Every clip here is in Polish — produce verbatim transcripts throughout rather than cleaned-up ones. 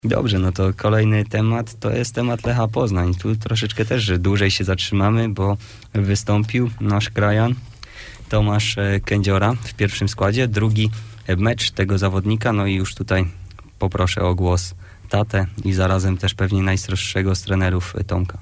Dobrze, no to kolejny temat to jest temat Lecha Poznań. Tu troszeczkę też dłużej się zatrzymamy, bo wystąpił nasz krajan Tomasz Kędziora w pierwszym składzie. Drugi mecz tego zawodnika, no i już tutaj poproszę o głos tatę i zarazem też pewnie najstarszego z trenerów Tomka.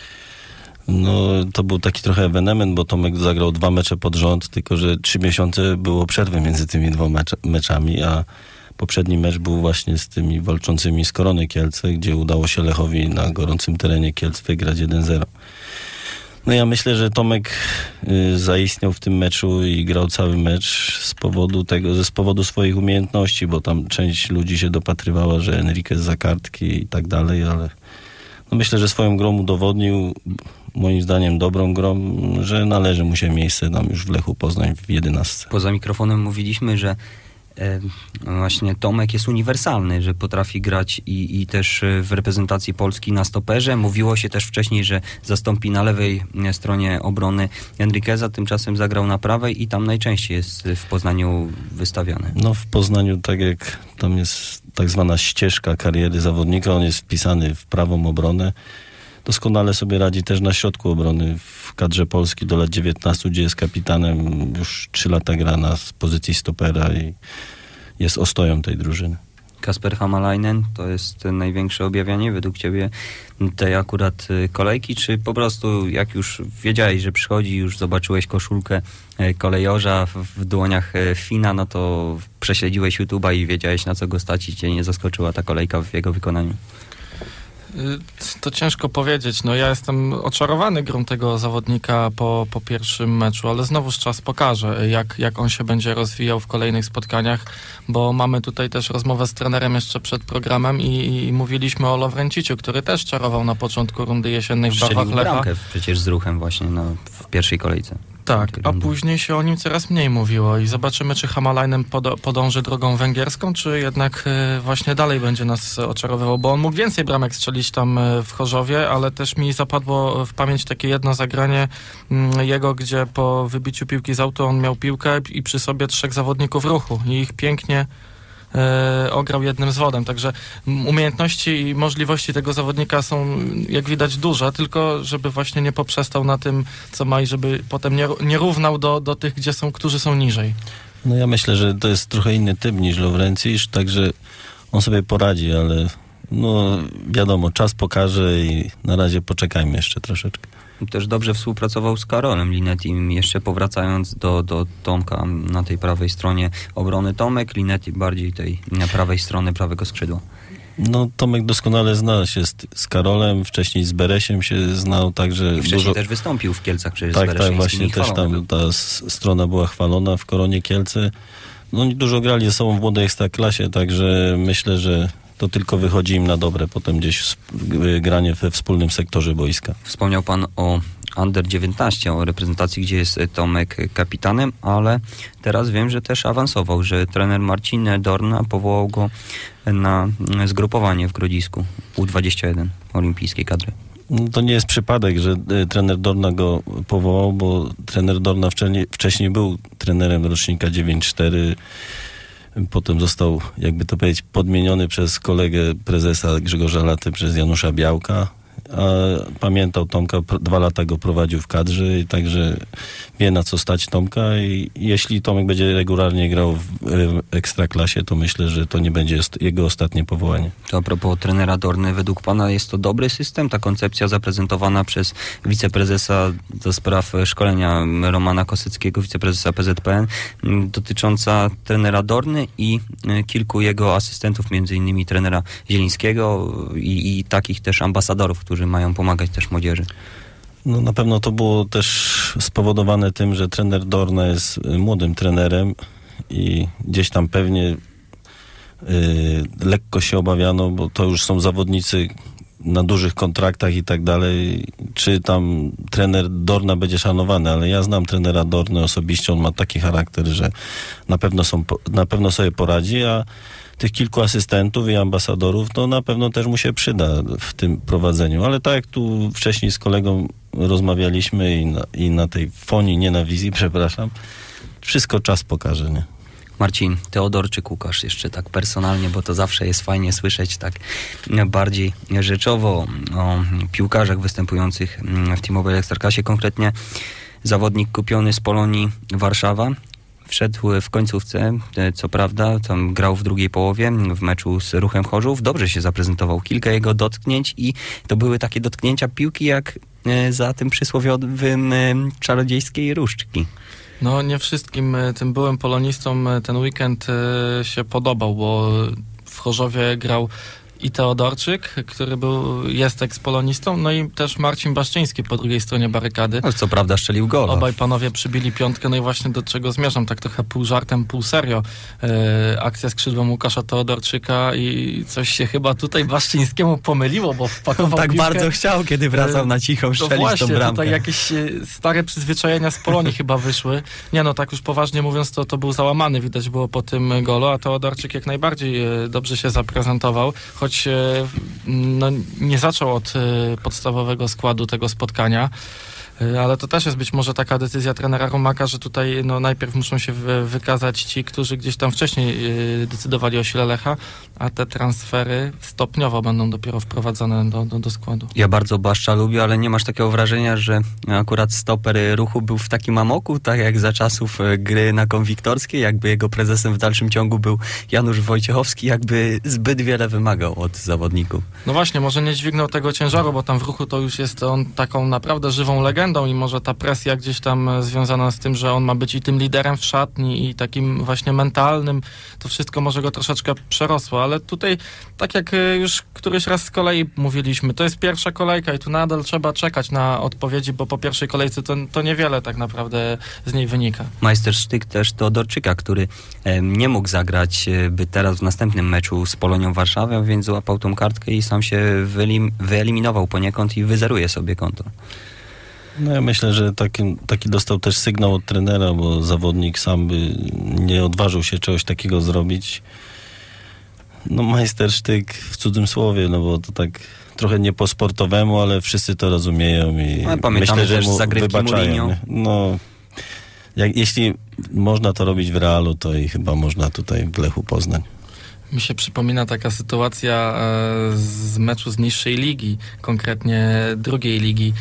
No to był taki trochę ewenement, bo Tomek zagrał dwa mecze pod rząd, tylko że trzy miesiące było przerwy między tymi dwoma mecz- meczami, a poprzedni mecz był właśnie z tymi walczącymi z Korony Kielce, gdzie udało się Lechowi na gorącym terenie Kielc wygrać jeden zero. No ja myślę, że Tomek y, zaistniał w tym meczu i grał cały mecz z powodu tego, ze z powodu swoich umiejętności, bo tam część ludzi się dopatrywała, że Enriquez za kartki i tak dalej, ale no myślę, że swoją grą udowodnił, moim zdaniem dobrą grą, że należy mu się miejsce tam już w Lechu Poznań w jedenastce. Poza mikrofonem mówiliśmy, że e, właśnie Tomek jest uniwersalny, że potrafi grać i, i też w reprezentacji Polski na stoperze. Mówiło się też wcześniej, że zastąpi na lewej stronie obrony Enriqueza, tymczasem zagrał na prawej i tam najczęściej jest w Poznaniu wystawiony. No w Poznaniu, tak jak tam jest tak zwana ścieżka kariery zawodnika, on jest wpisany w prawą obronę. Doskonale sobie radzi też na środku obrony w kadrze Polski do lat dziewiętnastu, gdzie jest kapitanem, już trzy lata gra na pozycji stopera i jest ostoją tej drużyny. Kasper Hamalainen to jest największe objawienie według ciebie tej akurat kolejki, czy po prostu jak już wiedziałeś, że przychodzi, już zobaczyłeś koszulkę kolejorza w dłoniach Fina, no to prześledziłeś YouTube'a i wiedziałeś, na co go stać i cię nie zaskoczyła ta kolejka w jego wykonaniu? To ciężko powiedzieć. No ja jestem oczarowany grą tego zawodnika po, po pierwszym meczu, ale znowuż czas pokaże, jak, jak on się będzie rozwijał w kolejnych spotkaniach, bo mamy tutaj też rozmowę z trenerem jeszcze przed programem i, i mówiliśmy o Lawrenciciu, który też czarował na początku rundy jesiennej w barwach Lecha. Bramkę przecież z Ruchem właśnie no, w pierwszej kolejce. Tak, a później się o nim coraz mniej mówiło i zobaczymy, czy Hamalainen pod, podąży drogą węgierską, czy jednak y, właśnie dalej będzie nas oczarowywał, bo on mógł więcej bramek strzelić tam y, w Chorzowie, ale też mi zapadło w pamięć takie jedno zagranie y, jego, gdzie po wybiciu piłki z autu on miał piłkę i przy sobie trzech zawodników Ruchu i ich pięknie E, ograł jednym zwodem, także umiejętności i możliwości tego zawodnika są, jak widać, duże, tylko żeby właśnie nie poprzestał na tym, co ma i żeby potem nie, nie równał do, do tych, gdzie są, którzy są niżej. No ja myślę, że to jest trochę inny typ niż Lawrencic, także on sobie poradzi, ale no wiadomo, czas pokaże i na razie poczekajmy jeszcze troszeczkę. Też dobrze współpracował z Karolem Linettim, jeszcze powracając do, do Tomka na tej prawej stronie obrony. Tomek, Linetti bardziej tej prawej strony, prawego skrzydła. No Tomek doskonale zna się z, z Karolem, wcześniej z Beresiem się znał, także... I wcześniej dużo... też wystąpił w Kielcach przecież tak, z Beresiem. Tak, właśnie też tam ta strona była chwalona w Koronie Kielce. No oni dużo grali ze sobą w młodej ekstraklasie, także myślę, że to tylko wychodzi im na dobre potem gdzieś w granie we wspólnym sektorze boiska. Wspomniał pan o under dziewiętnaście, o reprezentacji, gdzie jest Tomek kapitanem, ale teraz wiem, że też awansował, że trener Marcin Dorna powołał go na zgrupowanie w Grodzisku U dwadzieścia jeden olimpijskiej kadry. No to nie jest przypadek, że y, trener Dorna go powołał, bo trener Dorna wcześniej, wcześniej był trenerem rocznika dziewięćdziesiąt cztery. Potem został, jakby to powiedzieć, podmieniony przez kolegę prezesa Grzegorza Laty, przez Janusza Białka, a pamiętał Tomka, dwa lata go prowadził w kadrze i także wie, na co stać Tomka i jeśli Tomek będzie regularnie grał w ekstraklasie, to myślę, że to nie będzie jego ostatnie powołanie. To a propos trenera Dorny, według pana jest to dobry system, ta koncepcja zaprezentowana przez wiceprezesa do spraw szkolenia Romana Kosyckiego, wiceprezesa P Z P N, dotycząca trenera Dorny i kilku jego asystentów, między innymi trenera Zielińskiego i, i takich też ambasadorów, którzy mają pomagać też młodzieży. No na pewno to było też spowodowane tym, że trener Dorna jest młodym trenerem i gdzieś tam pewnie y, lekko się obawiano, bo to już są zawodnicy na dużych kontraktach i tak dalej, czy tam trener Dorna będzie szanowany, ale ja znam trenera Dorny osobiście, on ma taki charakter, że na pewno, są, na pewno sobie poradzi, a tych kilku asystentów i ambasadorów, to na pewno też mu się przyda w tym prowadzeniu. Ale tak jak tu wcześniej z kolegą rozmawialiśmy i na, i na tej fonii, nie na wizji, przepraszam, wszystko czas pokaże, nie? Marcin, Teodorczyk, Łukasz, jeszcze tak personalnie, bo to zawsze jest fajnie słyszeć tak bardziej rzeczowo o piłkarzach występujących w T-Mobile Ekstraklasie, konkretnie zawodnik kupiony z Polonii Warszawa. Wszedł w końcówce, co prawda, tam grał w drugiej połowie w meczu z Ruchem Chorzów. Dobrze się zaprezentował. Kilka jego dotknięć i to były takie dotknięcia piłki jak za tym przysłowiowym czarodziejskiej różdżki. No nie wszystkim tym byłym polonistom ten weekend się podobał, bo w Chorzowie grał i Teodorczyk, który był, jest ekspolonistą, no i też Marcin Baszczyński po drugiej stronie barykady. Ale co prawda strzelił gola. Obaj panowie przybili piątkę, no i właśnie do czego zmierzam, tak trochę pół żartem, pół serio. E, akcja skrzydłem Łukasza Teodorczyka i coś się chyba tutaj Baszczyńskiemu pomyliło, bo wpakował tak piłkę. bardzo chciał, kiedy wracał na cichą strzelić właśnie, tą bramkę. Tutaj jakieś stare przyzwyczajenia z Polonii chyba wyszły. Nie no, tak już poważnie mówiąc, to, to był załamany, widać było po tym golu, a Teodorczyk jak najbardziej dobrze się zaprezentował, choć no, nie zaczął od podstawowego składu tego spotkania. Ale to też jest być może taka decyzja trenera Romaka, że tutaj no, najpierw muszą się wy- wykazać ci, którzy gdzieś tam wcześniej yy, decydowali o sile Lecha, a te transfery stopniowo będą dopiero wprowadzane do, do, do składu. Ja bardzo Baszcza lubię, ale nie masz takiego wrażenia, że akurat stoper Ruchu był w takim amoku, tak jak za czasów gry na Konwiktorskiej, jakby jego prezesem w dalszym ciągu był Janusz Wojciechowski, jakby zbyt wiele wymagał od zawodników. No właśnie, może nie dźwignął tego ciężaru, bo tam w Ruchu to już jest on taką naprawdę żywą legendą i może ta presja gdzieś tam związana z tym, że on ma być i tym liderem w szatni i takim właśnie mentalnym, to wszystko może go troszeczkę przerosło, ale tutaj, tak jak już któryś raz z kolei mówiliśmy, to jest pierwsza kolejka i tu nadal trzeba czekać na odpowiedzi, bo po pierwszej kolejce to, to niewiele tak naprawdę z niej wynika. Majstersztyk też Teodorczyka, który e, nie mógł zagrać, e, by teraz w następnym meczu z Polonią Warszawę, więc złapał tą kartkę i sam się wyelim- wyeliminował poniekąd i wyzeruje sobie konto. No ja myślę, że taki, taki dostał też sygnał od trenera, bo zawodnik sam by nie odważył się czegoś takiego zrobić. No majstersztyk w cudzym słowie, no bo to tak trochę nie po sportowemu, ale wszyscy to rozumieją i no, pamiętamy myślę, że mu zagrywki wybaczają. Mourinho. No, jak, jeśli można to robić w Realu, to i chyba można tutaj w Lechu Poznań. Mi się przypomina taka sytuacja e, z meczu z niższej ligi, konkretnie drugiej ligi.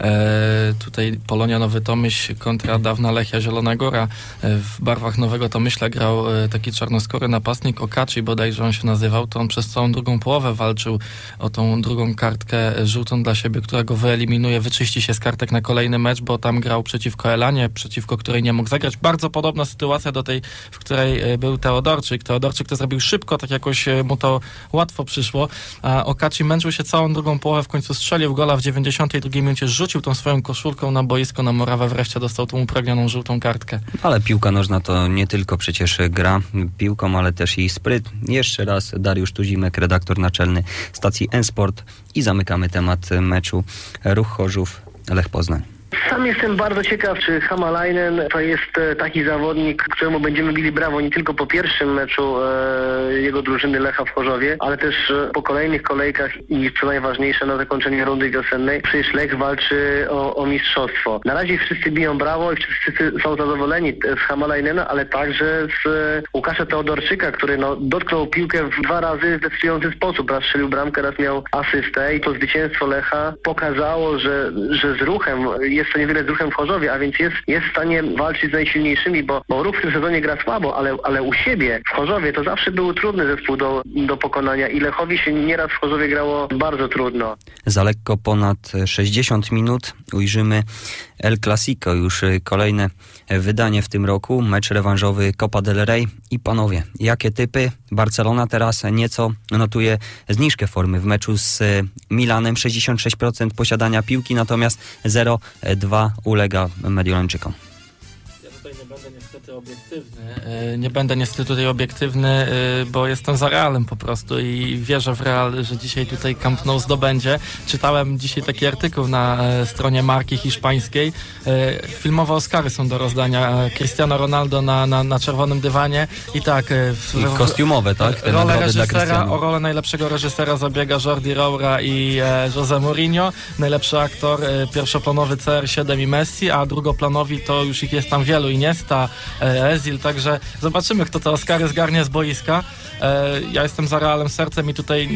E, tutaj Polonia Nowy Tomyśl kontra dawna Lechia Zielona Góra. E, w barwach Nowego Tomyśla grał e, taki czarnoskóry napastnik, Okaczy bodajże on się nazywał. To on przez całą drugą połowę walczył o tą drugą kartkę żółtą dla siebie, która go wyeliminuje, wyczyści się z kartek na kolejny mecz, bo tam grał przeciwko Elanie, przeciwko której nie mógł zagrać. Bardzo podobna sytuacja do tej, w której e, był Teodorczyk. Teodorczyk to zrobił szybko, tak jakoś mu to łatwo przyszło, a Okaczy męczył się całą drugą połowę, w końcu strzelił gola w dziewięćdziesiątej drugiej minucie, rzucił tą swoją koszulką na boisko, na murawę, wreszcie dostał tą upragnioną żółtą kartkę. Ale piłka nożna to nie tylko przecież gra piłką, ale też i spryt. Jeszcze raz Dariusz Tuzimek, redaktor naczelny stacji N-Sport i zamykamy temat meczu Ruch Chorzów, Lech Poznań. Sam jestem bardzo ciekaw, czy Hamalainen to jest taki zawodnik, któremu będziemy bili brawo nie tylko po pierwszym meczu e, jego drużyny Lecha w Chorzowie, ale też po kolejnych kolejkach i co najważniejsze na zakończenie rundy wiosennej. Przecież Lech walczy o, o mistrzostwo. Na razie wszyscy biją brawo i wszyscy są zadowoleni z Hamaleinena, ale także z Łukasza Teodorczyka, który no, dotknął piłkę w dwa razy w decydujący sposób. Raz strzelił bramkę, raz miał asystę i to zwycięstwo Lecha pokazało, że, że z Ruchem jest to niewiele z Ruchem w Chorzowie, a więc jest, jest w stanie walczyć z najsilniejszymi, bo, bo Ruch w tym sezonie gra słabo, ale, ale u siebie w Chorzowie to zawsze był trudny zespół do, do pokonania i Lechowi się nieraz w Chorzowie grało bardzo trudno. Za lekko ponad sześćdziesiąt minut ujrzymy El Clasico, już kolejne wydanie w tym roku, mecz rewanżowy Copa del Rey. I panowie, jakie typy? Barcelona teraz nieco notuje zniżkę formy w meczu z Milanem, sześćdziesiąt sześć procent posiadania piłki, natomiast zero dwa ulega Mediolańczykom. Ja tutaj nie będę niestety obiektywny, nie będę niestety tutaj obiektywny, bo jestem za Realem po prostu i wierzę w Real, że dzisiaj tutaj Camp Nou zdobędzie. Czytałem dzisiaj taki artykuł na stronie marki hiszpańskiej. Filmowe Oscary są do rozdania. Cristiano Ronaldo na, na, na czerwonym dywanie i tak... W, I kostiumowe, tak? Te rolę nagrody dla reżysera, Cristiano. o rolę najlepszego reżysera zabiega Jordi Roura i e, José Mourinho. Najlepszy aktor, e, pierwszoplanowy C R siedem i Messi, a drugoplanowi to już ich jest tam wielu. Iniesta, Nesta, Ezil, także zobaczymy, kto te Oscary zgarnie z boiska. Ja jestem za Realem sercem i tutaj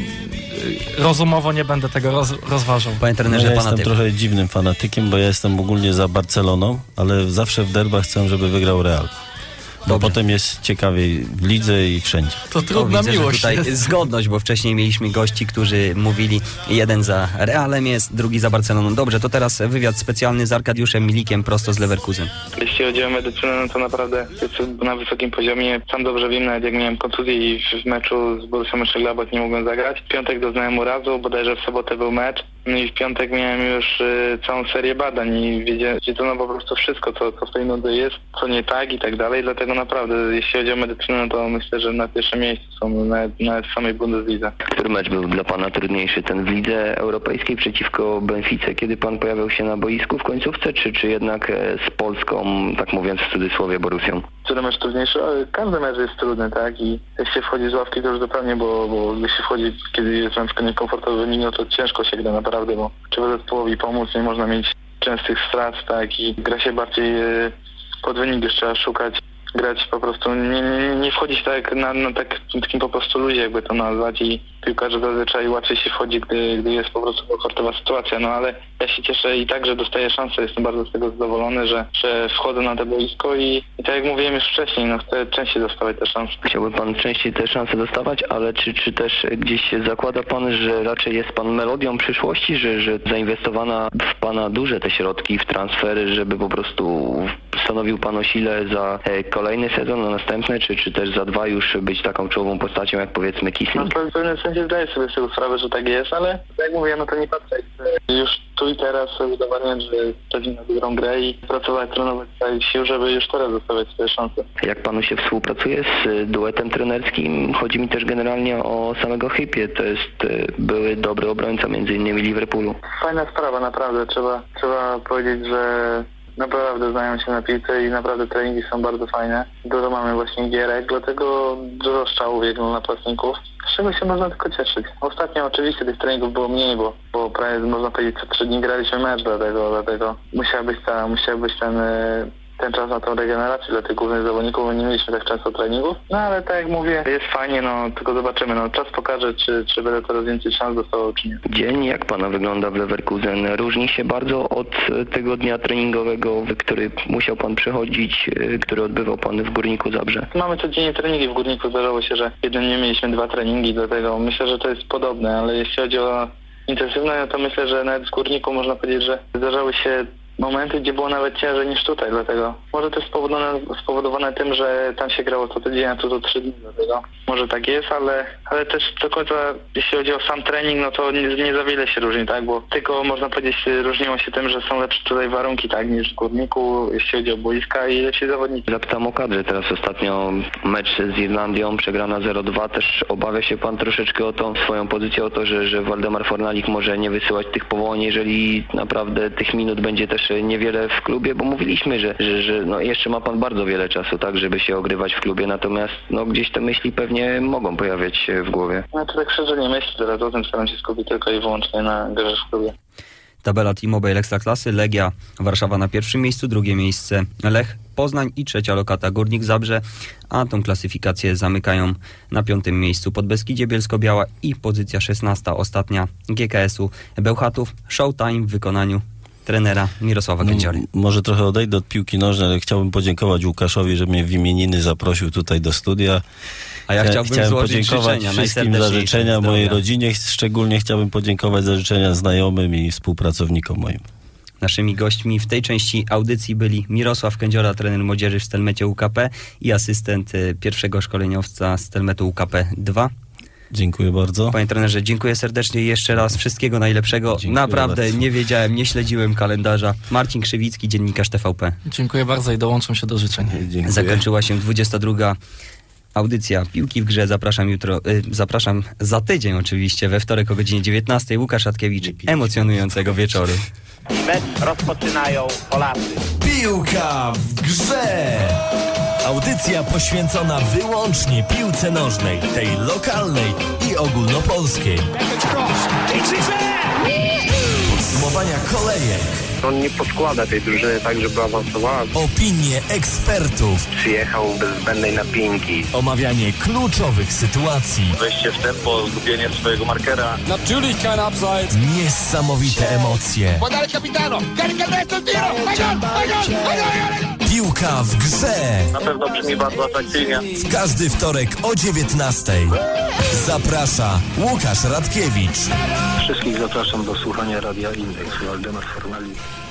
rozumowo nie będę tego roz, rozważał. Panie trenerze, no ja fanatyk. jestem trochę dziwnym fanatykiem, bo ja jestem ogólnie za Barceloną, ale zawsze w derbach chcę, żeby wygrał Real. Bo Dobrze. potem jest ciekawiej w lidze i wszędzie. To trudna O, widzę, miłość że tutaj jest. zgodność, bo wcześniej mieliśmy gości, którzy mówili, jeden za Realem jest, drugi za Barceloną. Dobrze, to teraz wywiad specjalny z Arkadiuszem Milikiem prosto z Leverkusen. Jeśli chodzi o medycynę, no to naprawdę jest na wysokim poziomie. Sam dobrze wiem, nawet jak miałem kontuzję i w meczu z Borussią Mönchengladbach nie mogłem zagrać. W piątek doznałem urazu, bodajże w sobotę był mecz. No i w piątek miałem już y, całą serię badań i wiedzono po prostu wszystko, co, co w tej nodze jest, co nie tak i tak dalej. Dlatego naprawdę, jeśli chodzi o medycynę, no to myślę, że na pierwszym miejscu są nawet, nawet w samej Bundeslidze. Który mecz był dla pana trudniejszy? Ten w Lidze Europejskiej przeciwko Benfice, kiedy pan pojawiał się na boisku w końcówce, czy, czy jednak z Polską, tak mówiąc w cudzysłowie, Borussią? Który mecz trudniejszy? Każdy mecz jest trudny, tak? I jak się wchodzi z ławki, to już zupełnie, bo, bo jeśli się wchodzi, kiedy jest na przykład niekomfortowy wynik, no to ciężko się gra naprawdę, bo trzeba zespołowi pomóc, nie można mieć częstych strat, tak? I gra się bardziej pod wynik, już trzeba szukać, grać po prostu, nie, nie, nie wchodzić tak na, na tak, takim po prostu ludzie, jakby to nazwać, i piłkarze zazwyczaj łatwiej się wchodzi, gdy, gdy jest po prostu komfortowa sytuacja, no ale ja się cieszę i tak, że dostaję szansę, jestem bardzo z tego zadowolony, że, że wchodzę na to boisko i, i tak jak mówiłem już wcześniej, no chcę częściej dostawać te szanse. Chciałby pan częściej te szanse dostawać, ale czy, czy też gdzieś zakłada pan, że raczej jest pan melodią przyszłości, że, że zainwestowana w pana duże te środki w transfery, żeby po prostu stanowił pan o sile za kolejny sezon, na następny, czy, czy też za dwa już być taką czołową postacią, jak powiedzmy Kissling? No, w pewnym sensie zdaję sobie z tego sprawę, że tak jest, ale tak jak mówię, no to nie patrzę. Już tu i teraz udowadniać, że chodzi na dobrą grę i pracować, trenować całych sił, żeby już teraz dostawać swoje szanse. Jak panu się współpracuje z duetem trenerskim? Chodzi mi też generalnie o samego Hyypię. To jest były dobry obrońca między innymi Liverpoolu. Fajna sprawa, naprawdę. Trzeba, trzeba powiedzieć, że naprawdę znają się na piłce i naprawdę treningi są bardzo fajne. Dużo mamy właśnie gierek, dlatego dużo strzałów jak na napastników. Z czego się można tylko cieszyć. Ostatnio oczywiście tych treningów było mniej, bo, bo prawie można powiedzieć co trzy dni graliśmy mecz, dlatego, dlatego musiał być, ta, musiał być ten, ten czas na tą regenerację dla tych głównych zawodników, bo nie mieliśmy tak często treningów. No ale tak jak mówię, jest fajnie, no tylko zobaczymy. No czas pokaże, czy, czy będę coraz więcej szans dostawał, czy nie. Dzień jak pana wygląda w Leverkusen? Różni się bardzo od tego dnia treningowego, który musiał pan przechodzić, który odbywał pan w Górniku Zabrze? Mamy codziennie treningi w Górniku. Zdarzało się, że jeden nie mieliśmy dwa treningi, dlatego myślę, że to jest podobne, ale jeśli chodzi o intensywne, to myślę, że nawet w Górniku można powiedzieć, że zdarzały się momenty, gdzie było nawet ciężej niż tutaj, dlatego może to jest spowodowane, spowodowane tym, że tam się grało co tydzień, a tu to trzy dni, dlatego może tak jest, ale, ale też do końca, jeśli chodzi o sam trening, no to nie, nie za wiele się różni, tak, bo tylko można powiedzieć, różniło się tym, że są lepsze tutaj warunki, tak, niż w Górniku, jeśli chodzi o boiska i lepsi zawodnicy. Zapytam o kadrę, teraz ostatnio mecz z Irlandią, przegrana zero dwa, też obawia się pan troszeczkę o tą swoją pozycję, o to, że, że Waldemar Fornalik może nie wysyłać tych powołań, jeżeli naprawdę tych minut będzie też niewiele w klubie, bo mówiliśmy, że, że, że no jeszcze ma pan bardzo wiele czasu, tak, żeby się ogrywać w klubie, natomiast no gdzieś te myśli pewnie mogą pojawiać się w głowie. No to tak szczerze nie myślę, teraz o tym staram się skupić tylko i wyłącznie na grze w klubie. Tabela T-Mobile Ekstraklasy, Legia Warszawa na pierwszym miejscu, drugie miejsce Lech Poznań i trzecia lokata Górnik Zabrze, a tą klasyfikację zamykają na piątym miejscu Podbeskidzie Bielsko-Biała i pozycja szesnasta, ostatnia G K S-u Bełchatów. Showtime w wykonaniu trenera Mirosława Kędziory. No, może trochę odejdę od piłki nożnej, ale chciałbym podziękować Łukaszowi, że mnie w imieniny zaprosił tutaj do studia. A ja chciałbym chciałem złożyć podziękować życzenia, wszystkim za życzenia zdrowia. mojej rodzinie. Szczególnie chciałbym podziękować za życzenia znajomym i współpracownikom moim. Naszymi gośćmi w tej części audycji byli Mirosław Kędziora, trener młodzieży w Stelmecie U K P i asystent pierwszego szkoleniowca Stelmetu U K P dwa. Dziękuję bardzo. Panie trenerze, dziękuję serdecznie jeszcze raz. Wszystkiego najlepszego. Dziękuję Naprawdę bardzo. nie wiedziałem, nie śledziłem kalendarza. Marcin Krzywicki, dziennikarz T V P. Dziękuję bardzo i dołączam się do życzeń. Dziękuję. Zakończyła się dwudziesta druga audycja Piłki w Grze. Zapraszam jutro, y, zapraszam za tydzień oczywiście, we wtorek o godzinie dziewiętnastej. Łukasz Atkiewicz, emocjonującego wieczoru. Mecz rozpoczynają Polacy. Piłka w Grze! Audycja poświęcona wyłącznie piłce nożnej, tej lokalnej i ogólnopolskiej. Podsumowania kolejek, On nie poskłada tej drużyny tak, żeby awansowała. Opinie ekspertów. Przyjechał bez zbędnej napinki. Omawianie kluczowych sytuacji. Wejście w tempo, zgubienie swojego markera. Natürlich kein Abseits. Niesamowite emocje. Piłka w grze. Na pewno brzmi bardzo atrakcyjnie. W każdy wtorek o dziewiętnastej. Zaprasza Łukasz Radkiewicz. Wszystkich zapraszam do słuchania Radia Indeks. Waldemar Fornalik.